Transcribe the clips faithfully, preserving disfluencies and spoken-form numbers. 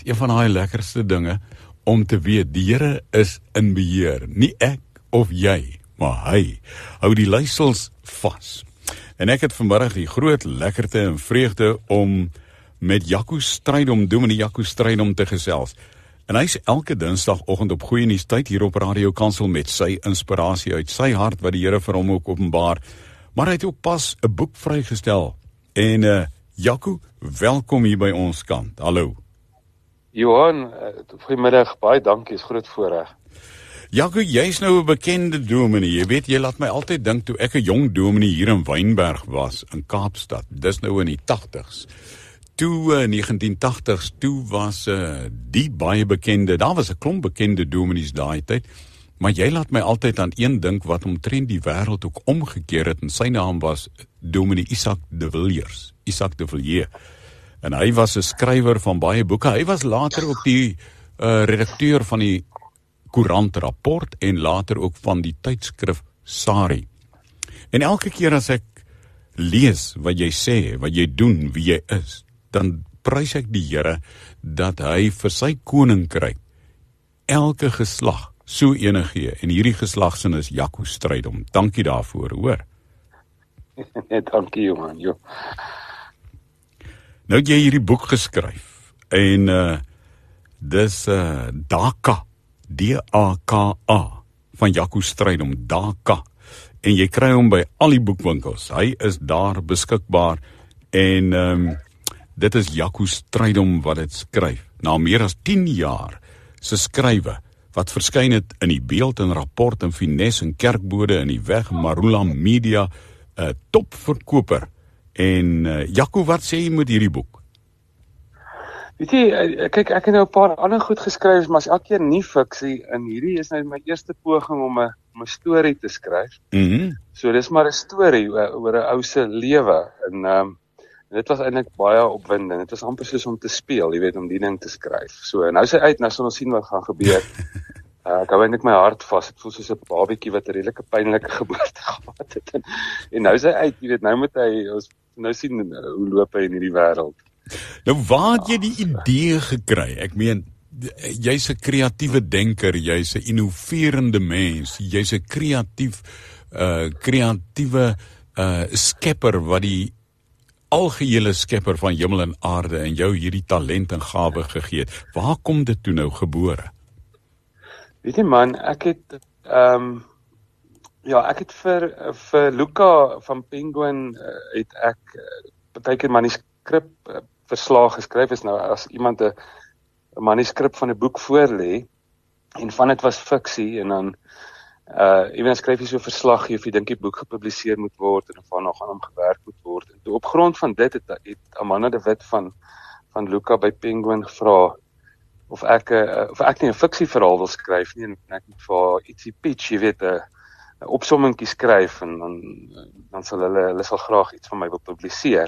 een van die lekkerste dinge om te weet, die Here is in beheer, nie ek of jy, maar hy hou die leiersels vas. En ek het vanmiddag die groot lekkerte en vreugde om met Jaco Strydom, dominee Jaco Strydom te gesels. En hy is elke dinsdagoggend op Goeie Nuus tyd hier op Radio Kansel met sy inspirasie uit sy hart wat die Here vir hom ook openbaar. Maar hy het ook pas 'n boek vrygestel. En uh, Jaco, welkom hier by ons kant. Hallo. Johan, goeiemiddag, baie dankie, is groot voorreg. Jaco, jy's nou 'n bekende dominee. Jy weet, jy laat my altyd dink toe ek 'n jong dominee hier in Wynberg was, in Kaapstad. Dis nou in die tagtigs. Toe uh, negentien tagtigs, toe was uh, die baie bekende, daar was 'n klomp bekende dominees daai tyd, maar jy laat my altyd aan een dink wat omtrent die wêreld ook omgekeer het, en sy naam was dominee Isak de Villiers, Isak de Villiers. En hy was 'n skrywer van baie boeke. Hy was later ook die uh, redakteur van die Koerant Rapport en later ook van die tydskrif Sari. En elke keer as ek lees wat jy sê, wat jy doen, wie jy is, dan prys ek die Here dat hy vir sy koninkryk elke geslag so enig gee. En hierdie geslagsin is Jaco Strydom. Dankie daarvoor, hoor. Net dankie, Johan. Jo. Nou het jy hierdie boek geskryf. En uh, dis uh, Daka, D A K A, van Jaco Strydom, Daka. En jy kry hom by al die boekwinkels. Hy is daar beskikbaar. En um, dit is Jaco Strydom wat dit skryf. Na meer as tien jaar se skrywe, wat verskyn het in die Beeld en Rapport en Finesse en Kerkbode in die Weg, Marula Media, 'n uh, topverkoper. En uh, Jaco, wat sê jy met hierdie boek? Weet jy, kyk, ek het nou 'n paar ander goed geskryf, maar as elke keer nie fiksie, en hierdie is nou my eerste poging om 'n om 'n storie te skryf. Mm-hmm. So dis maar 'n storie oor, oor 'n ou se lewe, en um, En dit was eintlik baie opwindend. Dit was amper soos om te speel, jy weet, om die ding te skryf. So, nou is hy uit, nou sal ons sien wat gaan gebeur. uh, ek hou eintlik my hart vas. Dit voel soos 'n babietjie wat 'n redelike pynlike geboorte gehad het. En, en nou is hy uit, jy weet, nou moet hy, ons nou sien uh, hoe loop hy in hierdie wêreld. Nou, waar het jy die idee gekry? Ek meen, jy's 'n kreatiewe denker, jy's 'n innoverende mens, jy's 'n kreatief, uh, kreatiewe uh, skepper wat die algehele skepper van hemel en aarde en jou hierdie talent en gawe gegee het. Waar kom dit toe nou gebore? Weet jy man, ek het ehm um, ja, ek het vir vir Luca van Penguin uh, het ek uh, baie keer manuskrip uh, verslag geskryf. Is nou as iemand 'n manuskrip van 'n boek voorlê en van dit was fiksie, en dan Uh, even skryf jy so 'n verslag of jy dink die boek gepubliseer moet word en of daar nog aan hom gewerk moet word. En toe op grond van dit het, het Amanda de Wit van van Luca by Penguin gevra of ek uh, of ek nie 'n fiksieverhaal wil skryf nie, en ek moet vir haar ietsie pitch, jy weet, 'n 'n opsommingkie skryf, en dan dan sal hulle hulle sal graag iets van my wil publiseer.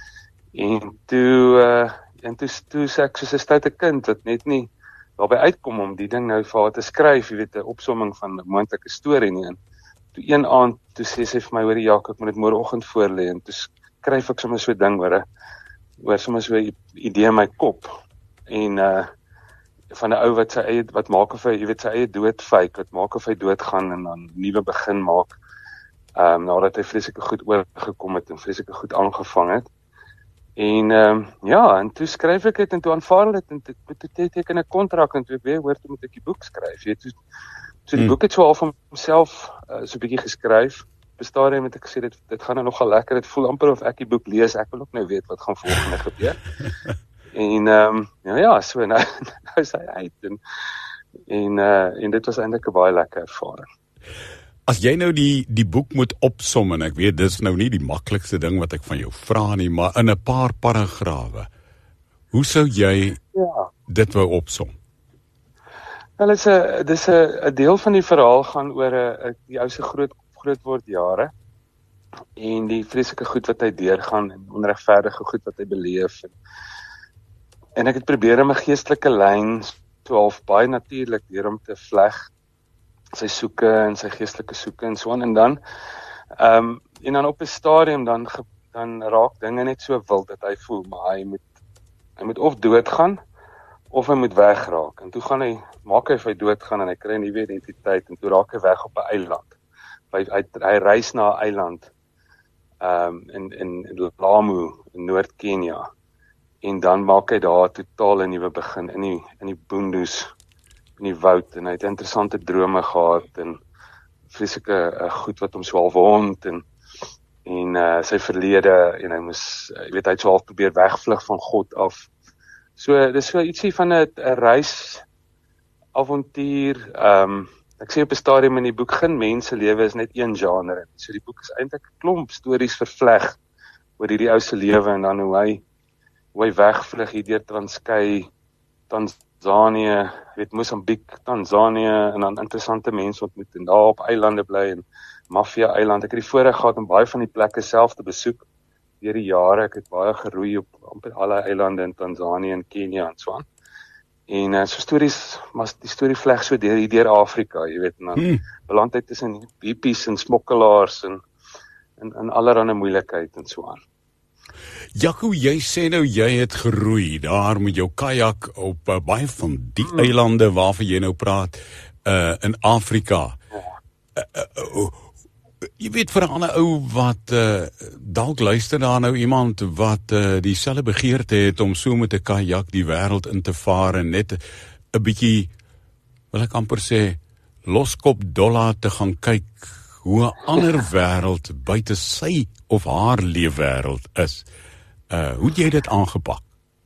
En toe uh, en toe toe sê ek soos 'n stoute kind wat net nie daarby uitkom om die ding nou vir haar te skryf, jy weet, 'n opsomming van 'n moontlike storie nie. En toe een aand, toe sê sy vir my, hoor Jaco, ek moet dit môreoggend voorlê, en toe skryf ek sommer so 'n ding, hoor, oor sommer so 'n idee in my kop, en uh, van 'n ou wat sy eie, wat maak of hy, jy weet, sy eie dood fake, wat maak of hy doodgaan, en dan nuwe begin maak, um, nadat hy vreeslike goed oorgekom het, en vreeslike goed aangevang het. En um, ja, en toe skryf ek dit, en toe aanvaar dit, en toe, toe, toe teken 'n kontrak, en toe ek weer hoor, toe moet ek die boek skryf. Jy, toe, so die hmm. boek het so al van homself uh, so 'n bietjie geskryf. Op 'n stadium het ek gesê, dit, dit gaan nou nogal lekker, dit voel amper of ek die boek lees, ek wil ook nou weet wat gaan volgende gebeur. En um, ja, ja, so, nou, nou is hy uit, en, en, uh, en dit was eintlik 'n baie lekker ervaring. As jy nou die, die boek moet opsom, en ek weet, dit is nou nie die maklikste ding wat ek van jou vra nie, maar in 'n paar paragrawe, hoe sou jy ja. dit wou opsom? Wel, dit is 'n dis 'n deel van die verhaal gaan oor 'n die ou se groot grootword jare, en die vreeslike goed wat hy deurgaan, en onregverdige goed wat hy beleef. En, en ek het probeer om 'n geestelike lyn, so half baie natuurlik, deur om te vleg, sy soeke en sy geestelike soeke en so aan, en dan ehm um, en dan op 'n stadium dan dan raak dinge net so wild dat hy voel maar hy moet hy moet of doodgaan of hy moet wegraak. En toe gaan hy, maak hy of hy doodgaan en hy kry 'n nuwe identiteit en toe raak hy weg op 'n eiland. Hy, hy, hy reis na 'n eiland um, in, in Lamu, in Noord-Kenia. En dan maak hy daar totaal 'n nuwe begin in die, in die boondoes, in die woud. En hy het interessante drome gehad en vreeslike uh, goed wat hom so half hond en en uh, sy verlede en hy moes, jy weet, hy het so half probeer wegvlug van God af. So, dis so ietsie van 'n reis, avontuur, um, ek sê op 'n stadium in die boek, geen menselewe is net een genre. So die boek is eintlik 'n klomp stories vervleg oor hierdie ou se lewe en dan hoe hy, hoe hy wegvlug hier deur Transkei, Tanzanië, weet Mosambiek, Tanzanië en dan interessante mense ontmoet en daar op eilande bly en Mafia eiland. Ek het die voorreg gehad om baie van die plekke self te besoek deur die jare. Ek het baie geroei op amper alle eilande in Tanzanië en Kenia en so aan. En uh, so stories, maar die storie vleg so deur hier deur Afrika, jy weet, en dan hmm. beland hy tussen hippies en smokkelaars en en, en allerlei moeilikheid en so aan. Jaco, jy sê nou jy het geroei daar met jou kajak op uh, baie van die hmm. eilande waarvan jy nou praat uh, in Afrika. Ja. Uh, uh, uh, Jy weet, vir 'n ander ou wat uh, dalk luister daar nou iemand wat uh, dieselfde begeerte het om so met 'n kajak die wêreld in te vaar en net 'n bietjie, wil ek amper sê, loskop dollar te gaan kyk hoe 'n ander wêreld buite sy of haar leefwêreld is. Uh, hoe het jy dit aangepak?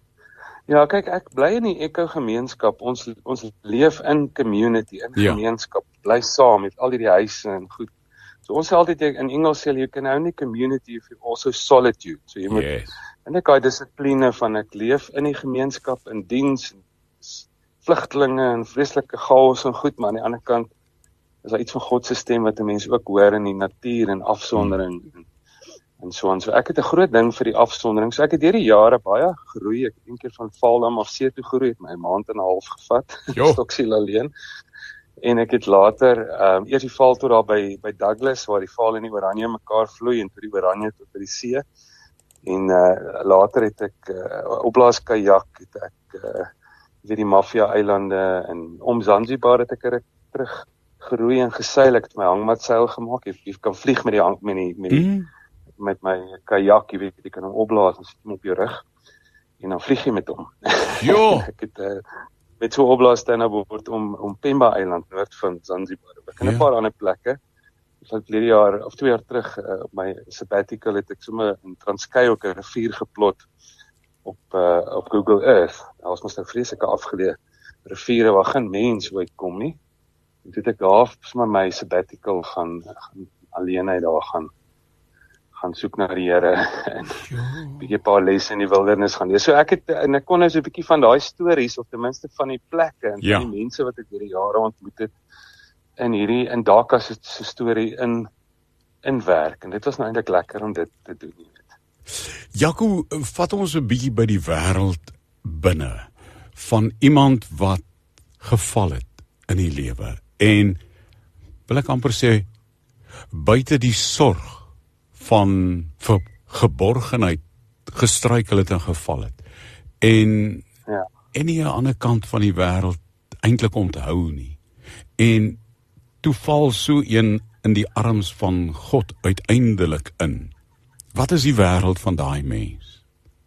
Ja, kyk, ek bly in die eko-gemeenskap. Ons ons leef in community, in ja. gemeenskap, bly saam met al hierdie huise en goed. So ons sê altyd in Engels sê you can only community if you also solitude. So jy moet yes. en ek daai dissipline van ek leef in die gemeenskap in diens, vlugtelinge en vreeslike chaos en goed, maar aan die ander kant is daar iets van God se stem wat 'n mens ook hoor in die natuur en afsondering hmm. en, en so aan. So ek het 'n groot ding vir die afsondering. So ek het deur die jare baie geroei. Ek het een keer van Valdam af see toe geroei, het my 'n maand en 'n half gevat. Stoksiel alleen. En ek het later, um, eers die val tot daar by, by Douglas, waar die val en die Oranje mekaar vloei, en toe die Oranje tot by die see. En uh, later het ek, uh, opblaas kajak, het ek, uh, weer die Mafia eilande, en om Zanzibar het ek er terug geroei en geseil, ek het my hangmatseil gemaak, jy, jy kan vlieg met die, hang, met die, met die, mm. met my kajak, jy weet, jy kan hom opblaas, en sit hom op jou rug, en dan vlieg jy met hom. Jo! ek het, uh, met so opblaasstyn word om om Pemba eiland noord van Zanzibar. Ek in 'n paar ander plekke. Ek het verlede jaar of twee jaar terug uh, op my sabbatical het ek sommer in Transkei ook 'n rivier geplot op uh, op Google Earth. Daar was mos nou vreeslike afgeleë riviere waar geen mens ooit kom nie. En toe het ek daar sommer my sabbatical gaan, gaan alleen uit daar gaan gaan soek na die Here en 'n bietjie 'n paar lesse in die wildernis gaan lees. So ek het en ek kon nou so 'n bietjie van daai stories of ten minste van die plekke en ja. van die mense wat ek deur die jare ontmoet het in hierdie in Dhaka se storie in in werk en dit was nou eintlik lekker om dit te doen, jy weet. Jaco, vat ons 'n bietjie by die wêreld binne van iemand wat geval het in die lewe en wil ek amper sê buite die sorg van vir geborgenheid gestruikel het en geval het. En ja. en nie 'n ander kant van die wêreld eintlik onthou nie. En toe val so een in die arms van God uiteindelik in. Wat is die wêreld van daai mens?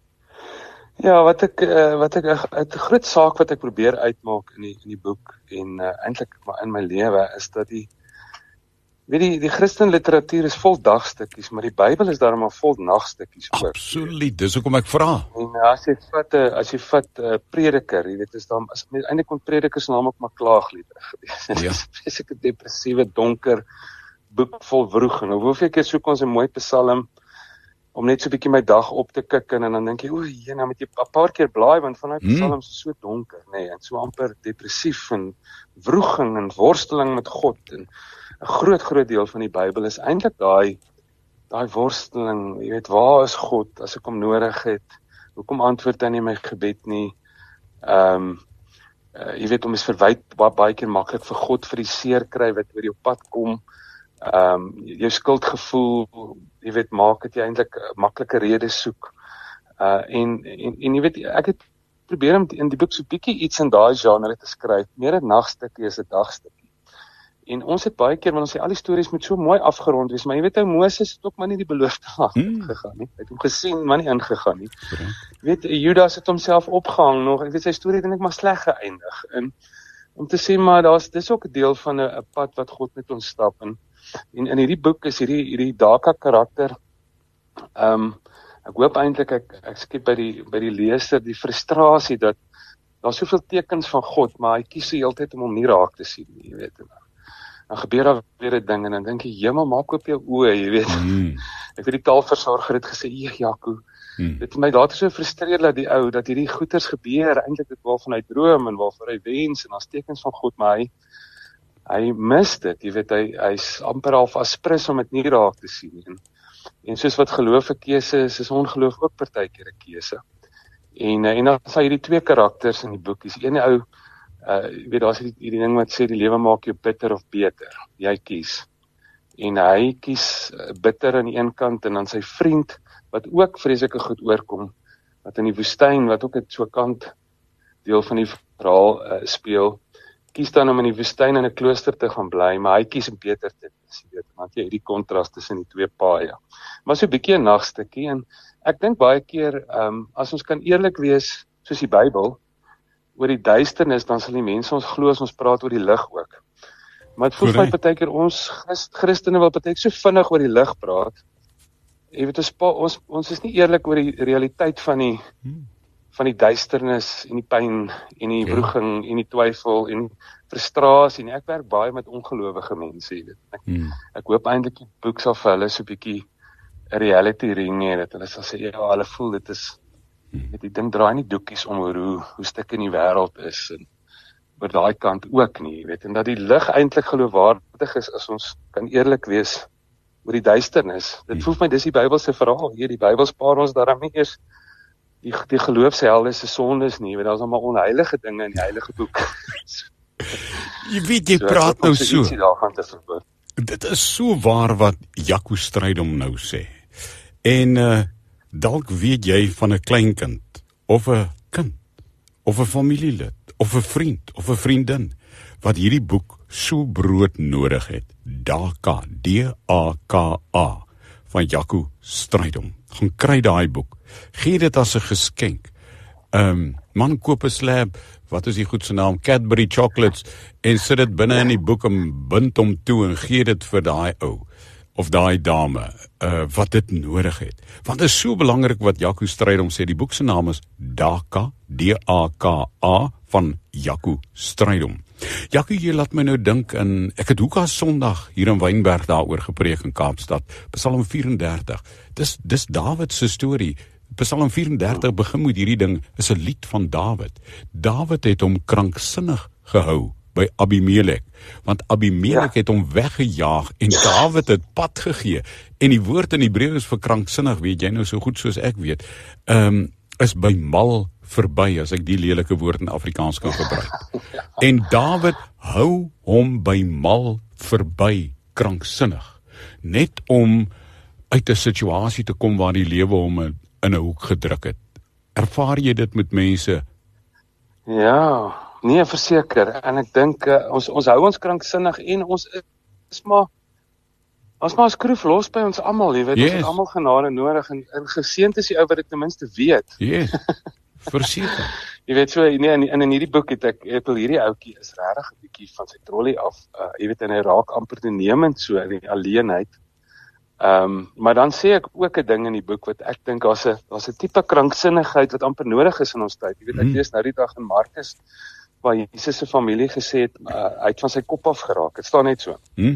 Ja, wat ek uh, wat ek 'n groot saak wat ek probeer uitmaak in die in die boek en uh, eintlik maar in my lewe is dat die weet die die Christelike literatuur is vol dagstukkies, maar die Bybel is daarom al vol nagstukkies ook. Absoluut, dis hoekom ek vra. En as jy vat 'n as jy vat 'n uh, prediker, jy weet, is daar is eintlik kon predikers naam ook maar klaagliedere gewees. Ja. Dit is 'n presieke depressiewe, donker boek vol wroeg en hoeveel keer soek ons 'n mooi psalm om net so 'n bietjie my dag op te kik en dan dink jy, o, jy nou met jy 'n paar keer blaai want van daai hmm. psalms is so donker, nê, nee, en so amper depressief en wroeging en worsteling met God en 'n groot groot deel van die Bybel is eintlik daai daai worsteling, jy weet, waar is God as ek hom nodig het? Hoekom antwoord hy nie my gebed nie? Ehm um, uh, jy weet, om is verwyd baie, baie keer maklik vir God vir die seer kry wat oor jou pad kom. Ehm um, jou skuldgevoel, jy weet, maak dit jy eintlik 'n maklike rede soek. Uh en, en en jy weet, ek het probeer om in die boek so bietjie iets in daai genre te skryf, meer 'n nagstukkie as 'n dagstukkie. En ons het baie keer, want ons sê al die stories moet so mooi afgerond wees, maar jy weet ou Moses het ook maar nie die beloofde land Hmm. gegaan nie. Hy het hom gesien, maar nie ingegaan nie. Jy weet, Judas het homself opgehang nog, ek weet sy storie het eintlik maar sleg geëindig. En om te sê maar daar's dis ook 'n deel van 'n 'n pad wat God met ons stap en en in hierdie boek is hierdie hierdie Daka karakter ehm um, ek hoop eintlik ek ek skep by die by die leser die frustrasie dat daar's soveel tekens van God, maar hy kies die hele tyd om hom nie raak te sien nie, jy weet. Dan gebeur daar weer 'n ding en dan dink jy, "Hemel, maak oop jou oë," jy weet. Hmm. Ek weet die taalversorger het gesê, "Ja, Jaco, Hmm. dit het my later so frustreer dat die ou dat hierdie goeters gebeur, eintlik dit waarvan hy droom en waarvoor hy wens en daar's tekens van God, maar hy hy mis dit, jy weet, hy hy's amper half aspris om dit nie raak te sien nie. En, en soos wat geloof 'n keuse is, is ongeloof ook partykeer 'n keuse. En en dan is daar hierdie twee karakters in die boek. Dis een ou uh jy weet daar's hierdie, hierdie ding wat sê die lewe maak jou bitter of beter. Jy kies. En hy kies uh, bitter aan die een kant en dan sy vriend wat ook vreeslike goed oorkom wat in die woestyn wat ook 'n so kant deel van die verhaal uh, speel. Kies dan om in die woestyn in 'n klooster te gaan bly, maar hy kies om beter te wees, jy weet, want jy hierdie kontras tussen die twee paaie. Maar so 'n bietjie 'n nagstukkie en ek dink baie keer ehm um, as ons kan eerlik wees soos die Bybel oor die duisternis, dan sal die mense ons glo as ons praat oor die lig ook. Maar dit voel vir my partykeer ons Christ, Christene wil partykeer so vinnig oor die lig praat. Jy weet ons ons ons is nie eerlik oor die realiteit van die hmm. van die duisternis en die pyn en die okay. wroging en die twyfel en frustrasie. En ek werk baie met ongelowige mense, jy weet. Ek, hmm. ek hoop eintlik die boek sal vir hulle so 'n bietjie 'n reality ring hê dat hulle sal sê ja, hulle voel dit is hmm. die ding draai nie doekies om oor hoe hoe stik in die wêreld is en oor daai kant ook nie, jy weet. En dat die lig eintlik geloofwaardig is as ons kan eerlik wees oor die duisternis. Dit hmm. voel vir my dis die Bybelse verhaal. Hier die Bybel spaar ons daarom nie eers die die geloofshelde se sondes nie, want daar's almal onheilige dinge in die heilige boek. Jy weet jy so, praat nou so. Te dit is so waar wat Jaco Strydom nou sê. En uh, dalk weet jy van 'n kleinkind of 'n kind of 'n familielid of 'n vriend of 'n vriendin wat hierdie boek so brood nodig het. Daka, D A K A van Jaco Strydom. Gaan kry daai boek. Gee dit as 'n geskenk. Ehm um, man koop 'n slab, wat is die goed se naam, Cadbury chocolates en sit dit binne in die boek en bind hom toe en gee dit vir daai ou of daai dame uh, wat dit nodig het. Want dit is so belangrik wat Jaco Strydom sê. Die boek se naam is Daka, D A K A van Jaco Strydom. Jaco, jy laat my nou dink in, ek het Hoeka Sondag hier in Wynberg daaroor gepreek in Kaapstad, Psalm vyf en dertig. Dis dis Dawid se storie. Psalm vyf en dertig begin met hierdie ding, is 'n lied van Dawid. Dawid het hom kranksinnig gehou by Abimelek, want Abimelek ja. het hom weggejaag en Dawid het pad gegee. En die woord in Hebreëus vir kranksinnig, weet jy nou so goed soos ek weet, um, is by mal verby, as ek die lelike woord in Afrikaans kan gebruik. En Dawid hou hom by mal verby kranksinnig, net om uit 'n situasie te kom waar die lewe hom in 'n hoek gedruk het. Ervaar jy dit met mense? Ja, nee, verseker. En ek dink uh, ons ons hou ons kranksinnig en ons is maar ons maar skroef los by ons almal, jy weet, yes. Ons het almal genade nodig en, en geseënd is die ou wat dit ten minste weet. Ja. Yes. Verseker. Jy weet so, nee, in, in, in hierdie boek het ek ek wil hierdie ouetjie is regtig 'n bietjie van sy trollie af. Uh, jy weet, en hy raak amper toenemend so in die alleenheid. Ehm, um, maar dan sê ek ook 'n ding in die boek wat ek dink daar's 'n daar's 'n tipe kranksinnigheid wat amper nodig is in ons tyd. Jy weet, ek lees nou die dag in Markus waar Jesus se familie gesê het uh, hy het van sy kop af geraak. Dit staan net so. Hmm.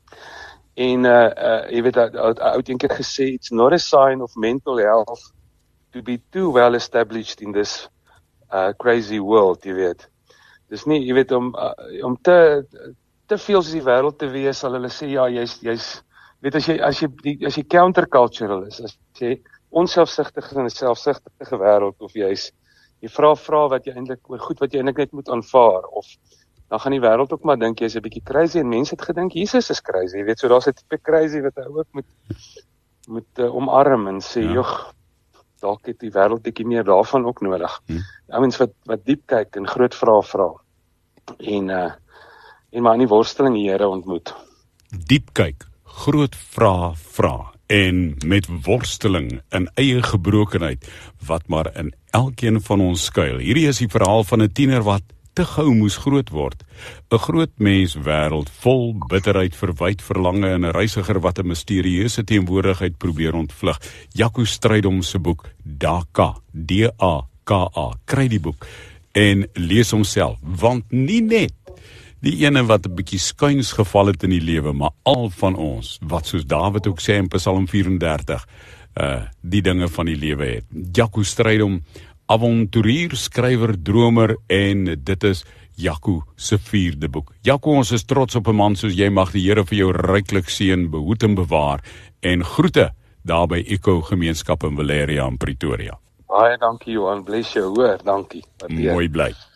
En uh, uh jy weet, ou het eendag gesê it's not a sign of mental health to be too well established in this uh crazy world, jy weet. Dis nie, jy weet, om uh, om te te veel soos die wêreld te wees, sal hulle sê ja, jy's jy's weet as jy as jy die, as jy countercultural is, as jy onselfsugtig is in 'n selfsugtige wêreld of jy's jy vra vra wat jy eintlik oor goed wat jy eintlik net moet aanvaar of dan gaan die wêreld ook maar dink jy's 'n bietjie crazy en mense het gedink Jesus is crazy, jy weet, so daar's 'n tipe crazy wat hy ook moet moet uh, omarm en sê, ja. "Jog, dalk het die wêreld bietjie meer daarvan ook nodig. Hmm. Ouens wat wat diep kyk en groot vrae vra en uh en maar in die worsteling die Here ontmoet. Diep kyk, groot vrae vra en met worsteling in eie gebrokenheid wat maar in elkeen van ons skuil. Hierdie is die verhaal van 'n tiener wat te gou moes groot word. 'n Groot mens wêreld vol bitterheid, verwyd, verlange en 'n reisiger wat 'n misterieuse teenwoordigheid probeer ontvlug. Jaco Strydom se boek Daka, D A K A. Kry die boek en lees homself, want nie net die ene wat 'n bietjie skuins geval het in die lewe, maar al van ons, wat soos Dawid ook sê in Psalm vyf en dertig, uh, die dinge van die lewe het. Jaco Strydom, avonturier, skrywer, dromer, en dit is Jaco se vierde boek. Jaco, ons is trots op 'n man soos jy, mag die Here vir jou ryklik seën, behoed en bewaar, en groete daar by Eco Gemeenskap in Valeria in Pretoria. Baie dankie Johan, bless jou, hoor, dankie. Waardeer. Mooi bly.